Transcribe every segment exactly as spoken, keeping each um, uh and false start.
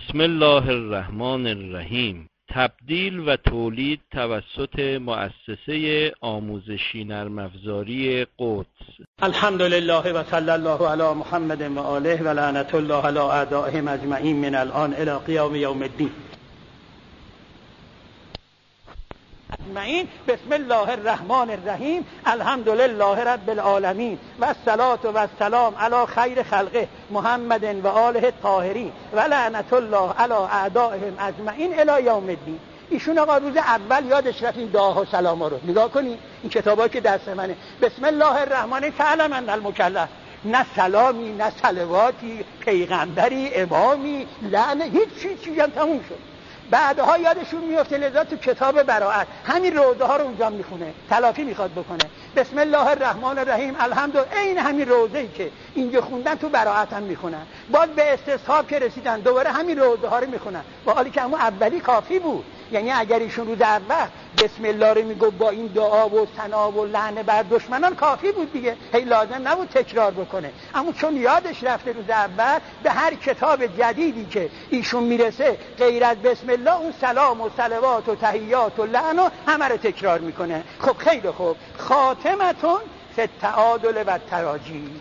بسم الله الرحمن الرحیم. تبدیل و تولید توسط مؤسسه آموزشی نرم افزاری قدس. الحمدلله و صلی الله علی محمد و آله و لعنت الله علی اعدائهم اجمعین من الان الی قیام یوم الدین. اجمعین. بسم الله الرحمن الرحیم. الحمدلله رب العالمین و الصلاة و السلام علی خیر خلقه محمد و آله الطاهرین و لعنت الله علی اعدائهم اجمعین الی یوم الدین. ایشون آقا روز اول یادش رفت این دعاها و سلاما رو نگاه کنی، این کتابایی که دست منه. بسم الله الرحمن فعلم ان المکلف، نه سلامی نه صلواتی، پیغمبری، امامی، لعنه، هیچ چیز چیزی هم تموم شد. بعدها یادشون میفته، لذا تو کتاب براءت همین روضه ها رو اونجا میخونه، تلافی میخواد بکنه. بسم الله الرحمن الرحیم الحمدلله، این همین روضه‌ای که اینجا خوندن تو براءت هم میخونن. باز به استصحاب که رسیدن دوباره همین روضه ها رو میخونن، با حالی که همون اولی کافی بود. یعنی اگر ایشون روز اول بسم الله رو میگفت با این دعا و ثنا و لعنه بر دشمنان کافی بود دیگه، هی لازم نبود تکرار بکنه. اما چون یادش رفته روز اول، به هر کتاب جدیدی که ایشون میرسه غیر از بسم الله اون سلام و صلوات و تحیات و لعن و همه رو تکرار میکنه. خب خیلی خوب. خاتمتون فی التعادل و التراجی،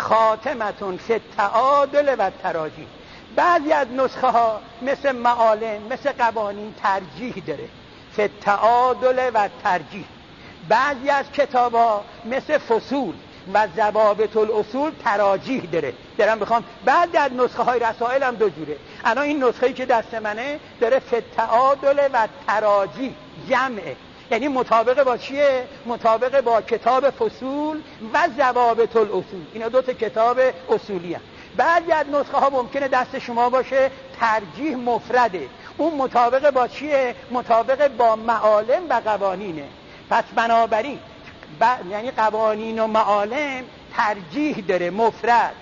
خاتمتون فی التعادل و التراجی. بعضی از نسخه ها مثل معالم، مثل قوانین ترجیح داره، فی التعادل و ترجیح. بعضی از کتاب ها مثل فصول و ضوابط الاصول تراجیح داره. درم بخوام بعد از نسخه های رسائل هم دو جوره. الان این نسخه‌ای که دست منه داره فی التعادل و تراجیح جمعه، یعنی مطابق با چیه؟ مطابق با کتاب فصول و ضوابط الاصول. اینا دو تا کتاب اصولی هست. بعضی از نسخه ها ممکنه دست شما باشه ترجیح مفرده، اون مطابق با چیه؟ مطابق با معالم و قوانینه. پس بنابراین ب... یعنی قوانین و معالم ترجیح داره مفرد،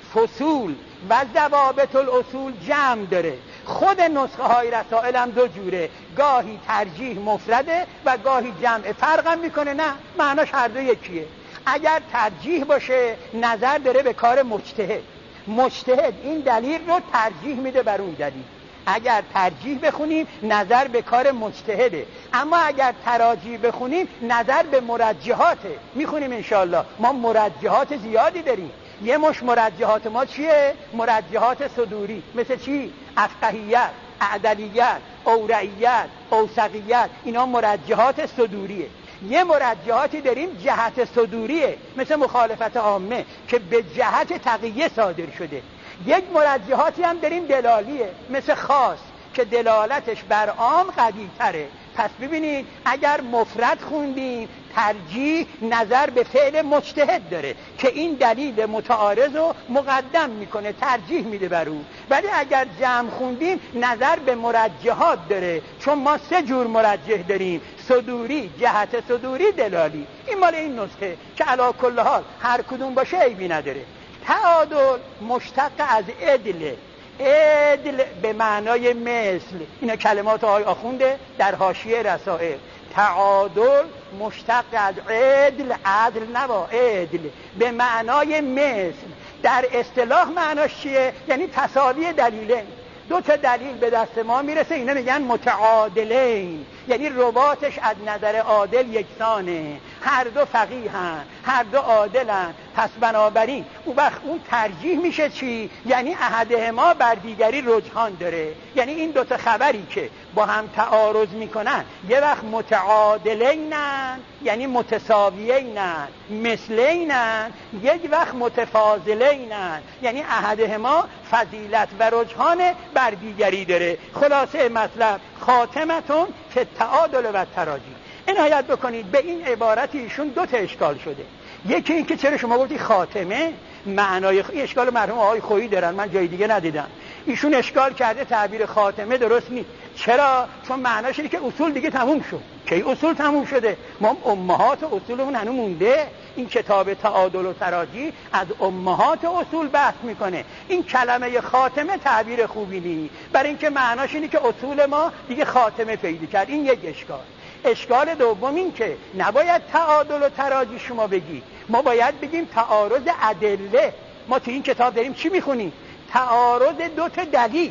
فصول و ضوابط الاصول جمع داره. خود نسخه های رسائل هم دو جوره، گاهی ترجیح مفرده و گاهی جمع. فرق هم میکنه؟ نه، معناش هر دو یکیه. اگر ترجیح باشه نظر داره به کار مجتهد، مجتهد این دلیل رو ترجیح میده بر اون دلیل. اگر ترجیح بخونیم نظر به کار مجتهده، اما اگر تراجیح بخونیم نظر به مرجحاته. میخونیم انشاءالله. ما مرجحات زیادی داریم. یه مش مرجحات ما چیه؟ مرجحات صدوری، مثل چی؟ افقهیت، اعدلیت، اورعیت، اوثقیت. اینا مرجحات صدوریه. یه مرجحاتی داریم جهت صدوریه، مثل مخالفت عامه که به جهت تقیه صادر شده. یک مرجحاتی هم داریم دلالیه، مثل خاص که دلالتش بر عام قوی تره. پس ببینید اگر مفرد خوندیم ترجیح نظر به فعل مجتهد داره که این دلیل متعارض رو مقدم میکنه، ترجیح میده بر اون. ولی اگر جمع خوندیم نظر به مرجحات داره، چون ما سه جور مرجح داریم: صدوری، جهت صدوری، دلالی. این مال این نسخه که علی کل حال هر کدوم باشه عیبی نداره. تعادل مشتق از عدل، عدل به معنای مثل. اینا کلمات آقای آخونده در حاشیه رسائل. تعادل مشتق از عدل، عدل نبا عدل، به معنای مثل. در اصطلاح معناش چیه؟ یعنی تساوی دلیلین. دو تا دلیل به دست ما میرسه، اینا میگن متعادلین، یعنی رباطش از نظر عادل یکسانه، هر دو فقیهن، هر دو عادلن. پس بنابراین اون وقت اون ترجیح میشه چی؟ یعنی احدهما بر دیگری رجحان داره. یعنی این دو تا خبری که با هم تعارض میکنن یه وقت متعادلینن یعنی متساویینن، مثلینن، یک وقت متفاضلینن یعنی احدهما فضیلت و رجحان بر دیگری داره. خلاصه مطلب خاتمتون فی التعادل و التراجی. عنایت بکنید به این عبارت ایشون دو تا اشکال شده. یکی این که چرا شما گفتید خاتمه معنای خ... اشکال مرحوم آقای خویی دارن، من جای دیگه ندیدم. ایشون اشکال کرده تعبیر خاتمه درست نیست. چرا؟ چون معناش اینه که اصول دیگه تموم شد. کی اصول تموم شده؟ ما امهات اصولمون هنوز مونده. این کتاب تعادل و تراجی از امهات اصول بحث میکنه. این کلمه خاتمه تعبیر خوبی نیست، برای اینکه معناش اینه که اصول ما دیگه خاتمه پیدا کرد. این یک اشکال. اشکال دوم این که نباید تعادل و تراجی شما بگی، ما باید بگیم تعارض ادله. ما تو این کتاب داریم چی میخونیم؟ تعارض دو تا دلیل.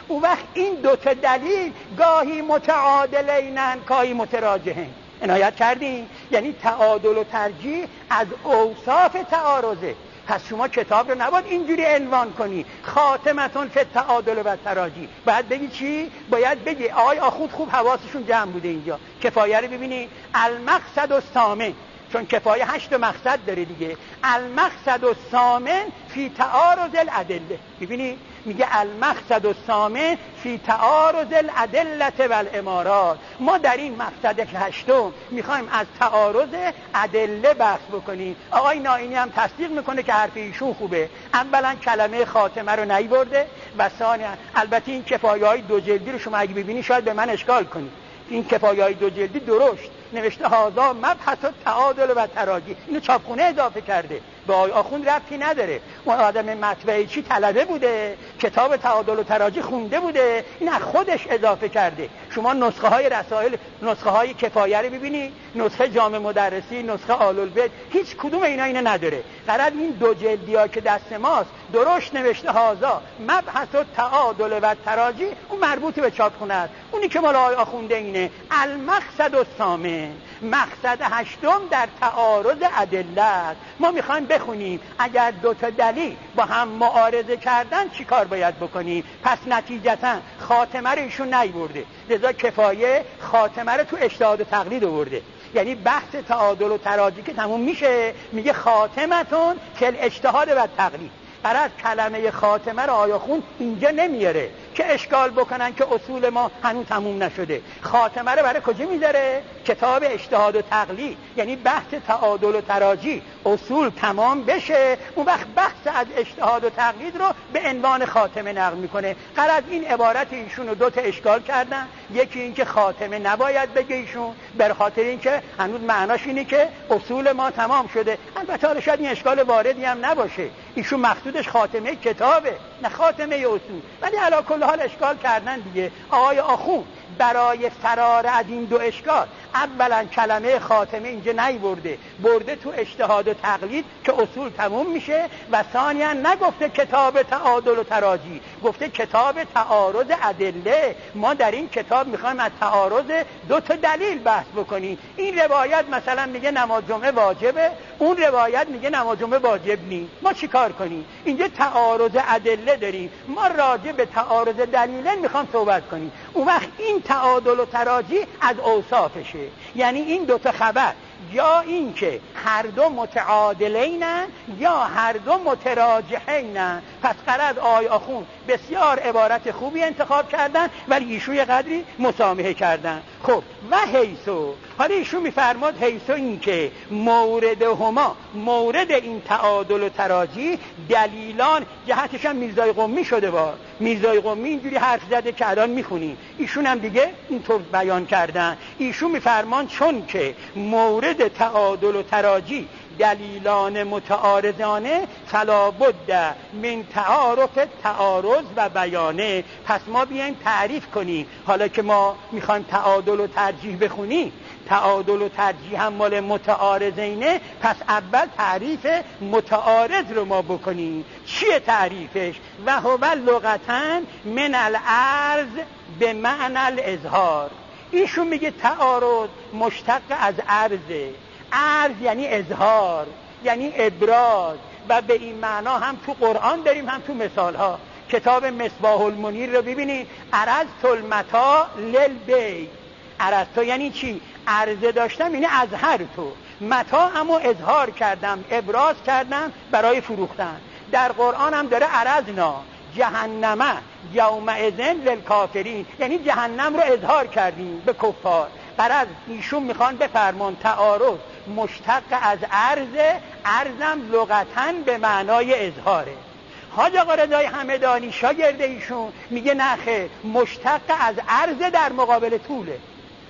اون وقت این دوتا دلیل گاهی متعادلینن گاهی متراجحین. عنایت کردین؟ یعنی تعادل و ترجیح از اوصاف تعارضه. پس شما کتاب رو نباید اینجوری عنوان کنی خاتمتون فی تعادل و تراجی. باید بگی چی؟ باید بگی آقای آخوند خوب حواسشون جمع بوده اینجا. کفایه رو ببینی، المقصد الثامن، چون کفایه هشت مقصد داره دیگه. المقصد الثامن فی تعارض الادله. ببینی میگه المقصد الثامن فی تعارض الادله والامارات. ما در این مقصد هشتم میخوایم از تعارض ادله بحث بکنیم. آقای نائینی هم تصدیق میکنه که حرف ایشون خوبه. اولا کلمه خاتمه رو نیورده و ثانیا البته این کفایه های دو جلدی رو شما اگه ببینی شاید به من اشکال کنی. این کفایه های دو جلدی درشت نوشته هازا مبحث تعادل و تراجی. اینو چاپخونه اضافه کرده، به آقای آخوند ربطی نداره. اون آدم مطبعی چی طلبه بوده، کتاب تعادل و تراجی خونده بوده، این از خودش اضافه کرده. شما نسخه های رسائل، نسخه های کفایه رو ببینی، نسخه جامع مدرسی، نسخه آل البیت، هیچ کدوم اینا اینو نداره. قرار این دو جلدی ها که دست ماست درشت نوشته هازا مبحث تعادل و تراجی، اون مربوط به چاپخونه است. اونی که مال آقای آخونده اینه المقصد الثامن، مقصد هشتم در تعارض ادله است. ما میخوایم بخونیم اگر دو تا دلیل با هم معارضه کردن چی کار باید بکنیم. پس نتیجتا خاتمه رو ایشون نیورده، لذا کفایه خاتمه رو تو اجتهاد و تقلید آورده. یعنی بحث تعادل و تراجی که تموم میشه میگه خاتمتون کل اجتهاد و تقلید. برای کلمه خاتمه رو آیا خون اینجا نمیاره که اشکال بکنن که اصول ما هنوز تموم نشده. خاتمه رو برای کجا میذاره؟ کتاب اجتهاد و تقلید. یعنی بحث تعادل و تراجی اصول تمام بشه، اون وقت بحث از اجتهاد و تقلید رو به عنوان خاتمه نقل میکنه. قرار این عبارت ایشون رو دو تا اشکال کردن. یکی این که خاتمه نباید بگه ایشون، بر خاطر این که هنوز معناش اینه که اصول ما تمام شده. البته شاید این اشکال واردی هم نباشه، ایشون مقصودش خاتمه کتابه نه خاتمه اصول، ولی علی کل حال اشکال کردن دیگه. آقای آخوند برای فرار از این دو اشکال اولا کلمه خاتمه اینجا نیورده، برده تو اجتهاد و تقلید که اصول تموم میشه، و ثانیا نگفته کتاب تعادل و تراجی، گفته کتاب تعارض ادله. ما در این کتاب میخوایم از تعارض دو تا دلیل بحث بکنیم. این روایت مثلا میگه نماز جمعه واجبه، اون روایت میگه نماز جمعه واجب نیست. ما چیکار کنیم؟ اینجا تعارض ادله داریم، ما راجع به تعارض دلیلین میخوام صحبت کنیم. اون وقت این تعادل و تراجی از اوصافشه، یعنی این دو تا خبر یا این که هر دو متعادلینن یا هر دو متراجحینن. پس قرار آقای آخوند بسیار عبارت خوبی انتخاب کردن ولی ایشون یه قدری مسامحه کردن. خب و حیثو، حالا ایشون میفرماد حیثو این که مورد هما، مورد این تعادل و تراجی دلیلان، جهتش هم میرزای قمی شده با میرزای قمی اینجوری حرف زده که الان میخونیم، ایشون هم دیگه اینطور بیان کردن. ایشون میفرمان چون که مورد تعادل و تراجی دلیلان متعارضانه فلا بد من تعارف تعارض و بیانه. پس ما بیایم تعریف کنیم، حالا که ما میخوایم تعادل و ترجیح بخونیم، تعادل و ترجیح هم مال متعارضینه، پس اول تعریف متعارض رو ما بکنیم. چیه تعریفش؟ و هو لغتاً من العرض به معنی الاظهار. ایشون میگه تعارض مشتق از عرضه، عرض یعنی اظهار، یعنی ابراز، و به این معنا هم تو قرآن داریم هم تو مثال ها. کتاب مصباح المنیر رو ببینید، عرضت المتاع للبیع. عرضت یعنی چی؟ عرضه داشتم، یعنی اظهر تو متاع همو اظهار کردم، ابراز کردم برای فروختن. در قرآن هم داره عرضنا جهنمه یومئذ للکافرین، یعنی جهنم رو اظهار کردیم به کفار. قرار ایشون میخوان بفرمان تعارض مشتق از عرض، عرضم لغتاً به معنای اظهاره. حاج آقا رضای همدانی شاگرد ایشون میگه نخه، مشتق از عرض در مقابل طوله.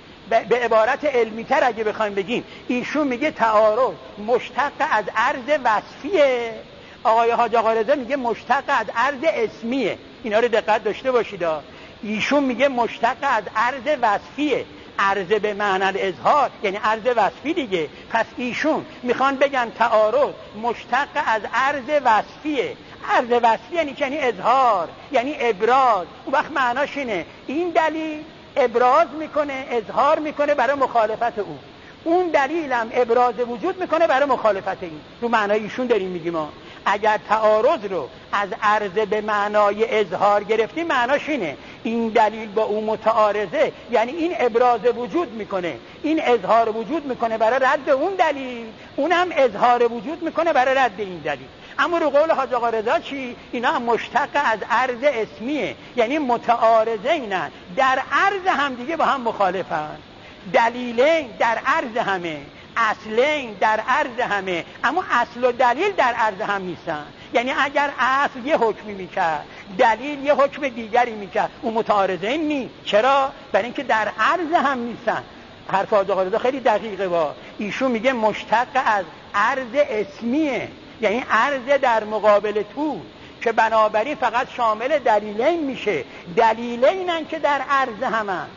به عبارت علمی تر اگه بخوایم بگیم، ایشون میگه تعارض مشتق از عرض وصفیه، آقای حاج آقا رضا میگه مشتق از عرض اسمیه. اینا رو دقت داشته باشید. ایشون میگه مشتق از عرض وصفیه، عرض به معنی اظهار یعنی عرض وصفی دیگه. پس ایشون میخوان بگن تعارض مشتق از عرض وصفیه، عرض وصفی یعنی یعنی اظهار، یعنی ابراز. اون وقت معناش اینه این دلیل ابراز میکنه، اظهار میکنه برای مخالفت او، اون دلیلم ابراز وجود میکنه برای مخالفت این. رو معنای ایشون داریم میگیم ما اگر تعارض رو از عرضه به معنای اظهار گرفتیم معناش اینه این دلیل با اون متعارضه، یعنی این ابراز وجود میکنه، این اظهار وجود میکنه برای رد اون دلیل، اونم اظهار وجود میکنه برای رد این دلیل. اما رو قول حاج آقا رضا چی؟ اینا هم مشتق از عرض اسمیه، یعنی متعارضه اینن، در عرض هم دیگه با هم مخالفن. دلیلین در عرض همه، اصلین در عرض همه، اما اصل و دلیل در عرض هم نیستن. یعنی اگر اصل یه حکمی میکرد، دلیل یه حکم دیگری میکرد، اون متعارضین نیست. چرا؟ برای اینکه در عرض هم نیستن. حرف حاج آقا رضا خیلی دقیقه. با ایشون میگه مشتق از عرض اسمیه، یعنی عرض در مقابل تو، که بنابراین فقط شامل دلیلین میشه. دلیلینن که در عرض همن،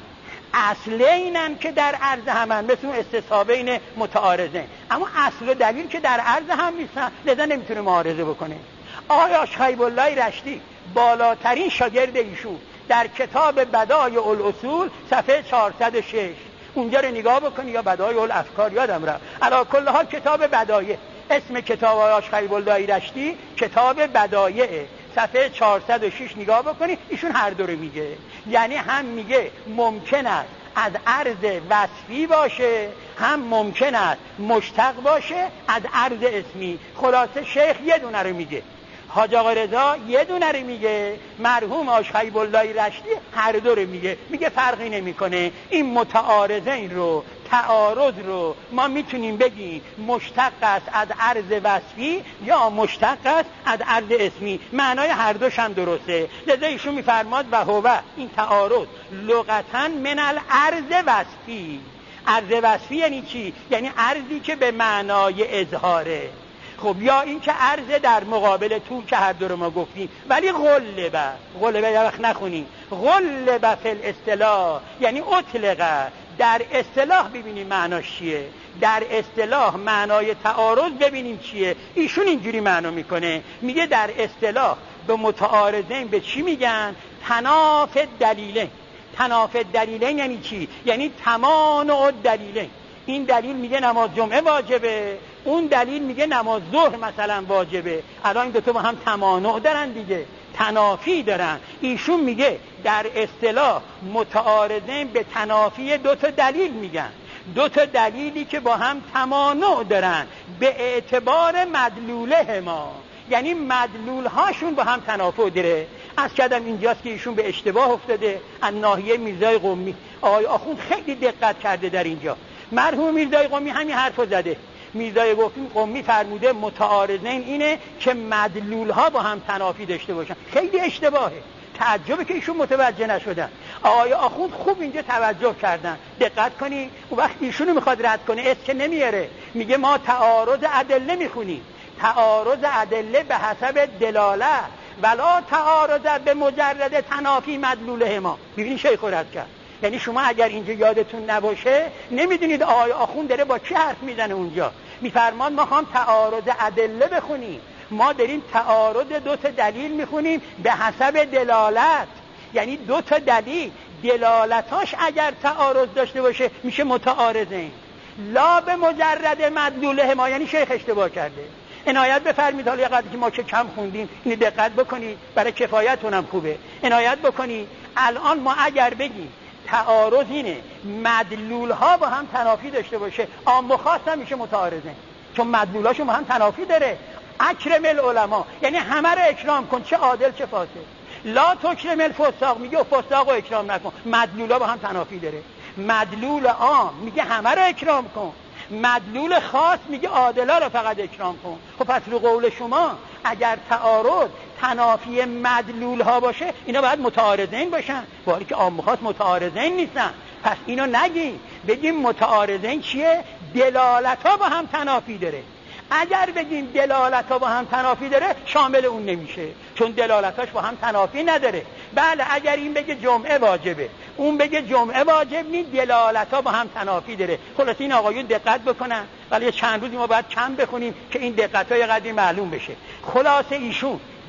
اصلینن که در عرض همن، مثل اون استصحابین متعارضین. اما اصل و دلیل که در عرض هم نیستن، لذا نمیتونه معارضه بکنه. آقای آشخیب الله رشتی بالاترین شاگرد ایشون در کتاب بدایع الاصول صفحه چهارصد و شش، اونجا رو نگاه بکنی، یا بدایع الافکار یادم رفت، علی کل حال کتاب بدایع، اسم کتاب آشخیب الله رشتی کتاب بدایع، صفحه چهارصد و شش نگاه بکنی، ایشون هر دو رو میگه. یعنی هم میگه ممکن است از عرض وصفی باشه، هم ممکن است مشتق باشه از عرض اسمی. خلاصه شیخ یه دونه رو میگه، حاج آقا رضا یه دونه رو میگه، مرحوم آشخیب الله رشتی هر دو رو میگه. میگه فرقی نمیکنه، این متعارضین رو، تعارض رو ما میتونیم بگیم مشتق است از عرض وصفی یا مشتق است از عرض اسمی. معنای هر دوش هم درسته. لذا ایشون میفرماد و هو، این تعارض لغتاً من العرض وصفی. عرض وصفی یعنی چی؟ یعنی عرضی که به معنای اظهاره. خب یا این که عرض در مقابل تو که هر دو رو ما گفتیم. ولی غلبه، غلبه یه وقت نخونیم، غلبه فی الاصطلاح یعنی اطلقه. در اصطلاح ببینیم معناش چیه، در اصطلاح معنای تعارض ببینیم چیه. ایشون اینجوری معنا میکنه، میگه در اصطلاح به متعارضین به چی میگن؟ تناف دلیلین. تناف دلیلین یعنی چی؟ یعنی تمانع دلیلین. این دلیل میگه نماز جمعه واجبه، اون دلیل میگه نماز ظهر مثلا واجبه. الان این دو تا با هم تمانع دارن دیگه، تنافی دارن. ایشون میگه در اصطلاح متعارضین به تنافی دو تا دلیل میگن، دو تا دلیلی که با هم تمانع دارن به اعتبار مدلوله ما، یعنی مدلول هاشون با هم تنافع داره. از کردم اینجاست که ایشون به اشتباه افتاده از ناحیه میرزای قمی. آقای آخوند خیلی دقت کرده در اینجا. مرحوم میرزای قمی همین حرفو زده. میرزای قمی فرموده متعارضین اینه که مدلول ها با هم تنافی داشته باشن. خیلی اشتباهه. تعجبه که ایشون متوجه نشدن. آقای آخوند خوب اینجا توجه کردن. دقت کنی، و وقتی ایشونو میخواد رد کنه اس که نمیاره، میگه ما تعارض ادله میخونیم، تعارض ادله به حسب دلاله ولا تعارض به مجرد تنافی مدلوله ما. ببینید شیخ رد کرد. یعنی شما اگر اینجا یادتون نباشه نمیدونید آقای آخوند داره با چی حرف میزنه. اونجا میفرمان ما خواهم تعارض ادله بخونیم، ما داریم تعارض دو تا دلیل میخونیم به حسب دلالت. یعنی دو تا دلیل دلالتاش اگر تعارض داشته باشه میشه متعارضین، لا به مجرد مدلوله ما. یعنی شیخ اشتباه کرده. عنایت بفرمید. حالا یقدر که ما که کم خوندیم اینو دقت بکنید، برای کفایتون هم خوبه. عنایت بکنید. الان ما اگر بگیم تعارض اینه مدلول ها با هم تنافی داشته باشه، عام و خاص هم میشه متعارضین، چون مدلولاشون با هم تنافی داره. اکرم العلماء یعنی همه رو اکرام کن، چه عادل چه فاسد. لا تکرم الفساق میگه فساق رو اکرام نکن. مدلولا با هم تنافی داره. مدلول عام میگه همه رو اکرام کن، مدلول خاص میگه عادلا رو فقط اکرام کن. خب پس رو قول شما اگر تعارض تنافی مدلول ها باشه اینا باید متعارضین باشن، با حالی که عام و خاص متعارضین نیستن. پس اینو نگیم، بگیم متعارضین چیه؟ دلالت ها با هم تنافی داره. اگر بگیم دلالت ها با هم تنافی داره شامل اون نمیشه، چون دلالتاش با هم تنافی نداره. بله اگر این بگه جمعه واجبه، اون بگه جمعه واجب نیست، دلالت ها با هم تنافی داره. خلاص این آقایون دقت بکنن، ولی چند روزی ما باید کم بخونیم که این دقت های قدری معلوم بشه. خلاصه ایشون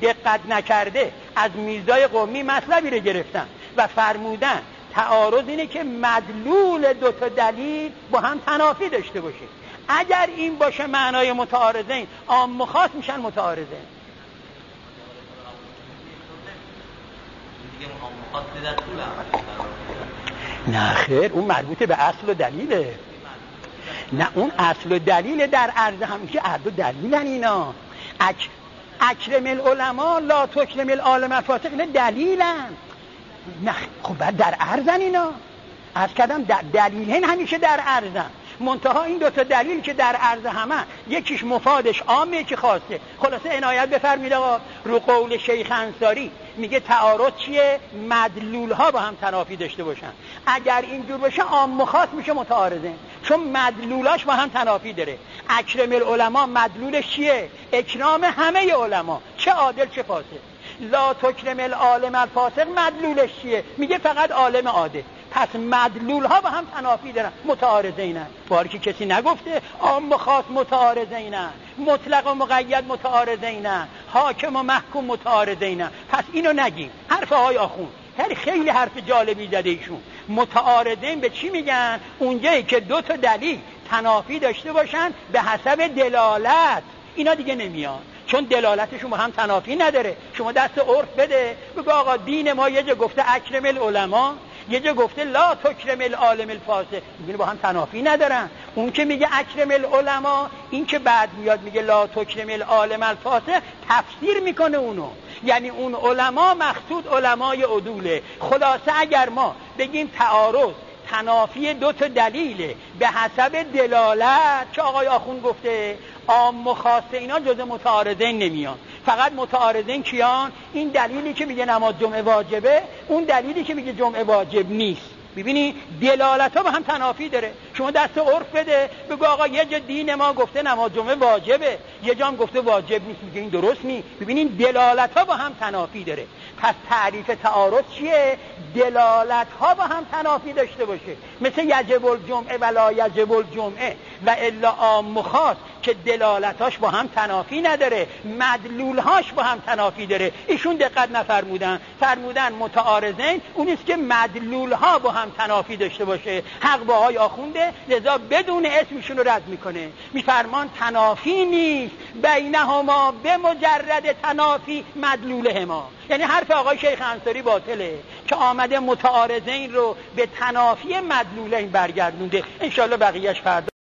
دقت نکرده از میرزای قمی مطلبی رو گرفتن و فرمودن تعارض اینه که مدلول دو تا دلیل با هم تنافی داشته باشه. اگر این باشه معنای متعارضین، عام و خاص میشن متعارضین. نه خیر، اون مربوط به اصل و دلیله. نه اون اصل و دلیل در عرض هم که عرض و دلیلن اینا. اک... اکرم العلماء لا تکرم العالم فاسق، اینا دلیلن. نه خب بعد در عرضن اینا. عرض کردم در دلیلن همیشه در عرضن. منتها این دوتا دلیل که در عرض همه، یکیش مفادش عامه، یکی خاصه. خلاصه عنایت بفرمایید آقا رو قول شیخ انصاری میگه تعارض چیه؟ مدلول ها با هم تنافی داشته باشن. اگر اینجور باشه عام و خاص میشه متعارضه، چون مدلولاش با هم تنافی داره. اکرم العلماء مدلولش چیه؟ اکرام همه علما، چه عادل چه فاسق. لا تکرم العالم الفاسق مدلولش چیه؟ میگه فقط عالم عادل. پس مدلول ها با هم تنافی دارن، متعارضینن. باری که کسی نگفته عام و خاص متعارضینن، مطلق و مقید متعارضینن، حاکم و محکوم متعارضینن. پس اینو نگیم. حرف آقای آخوند خیلی خیلی حرف جالبی زده ایشون. متعارضین به چی میگن؟ اونجایی که دو تا دلیل تنافی داشته باشن به حسب دلالت. اینا دیگه نمیان، چون دلالتشون با هم تنافی نداره. شما دست عرف بده بگو آقا دین ما یه جا گفته اکرم العلماء، یه جا گفته لا تکرم العالم الفاسق، میگه با هم تنافی ندارن. اون که میگه اکرم العلماء، این که بعد میاد میگه لا تکرم العالم الفاسق، تفسیر میکنه اونو. یعنی اون علما مقصود علمای عدوله. خلاصه اگر ما بگیم تعارض تنافی دو تا دلیله به حسب دلالت که آقای آخوند گفته، عام و خاص اینا جزء متعارضین نمیان. فقط متعارضین کیان؟ این دلیلی که میگه نماز جمعه واجبه، اون دلیلی که میگه جمعه واجب نیست. ببینی دلالت ها با هم تنافی داره. شما دست عرف بده بگو آقا یه جا دین ما گفته نماز جمعه واجبه، یه جا هم گفته واجب نیست، میگه این درست نیست. ببینین دلالت ها با هم تنافی داره. پس تعریف تعارض چیه؟ دلالت ها با هم تنافی داشته باشه، مثل یجب الجمعه ولا یجب الجمعه و الا عام و خاص که دلالتاش با هم تنافی نداره، مدلولهاش با هم تنافی داره. ایشون دقت نفرمودن، فرمودن متعارضین اونیست که مدلولها با هم تنافی داشته باشه. حق با های آخونده، لذا بدون اسمشون رو رد میکنه، میفرمان تنافی نیست بینهما به مجرد تنافی مدلولهما. یعنی حرف آقای شیخ انصاری باطله که آمده متعارضین رو به تنافی مدلولین برگردونده. انشالله بقیهش فردا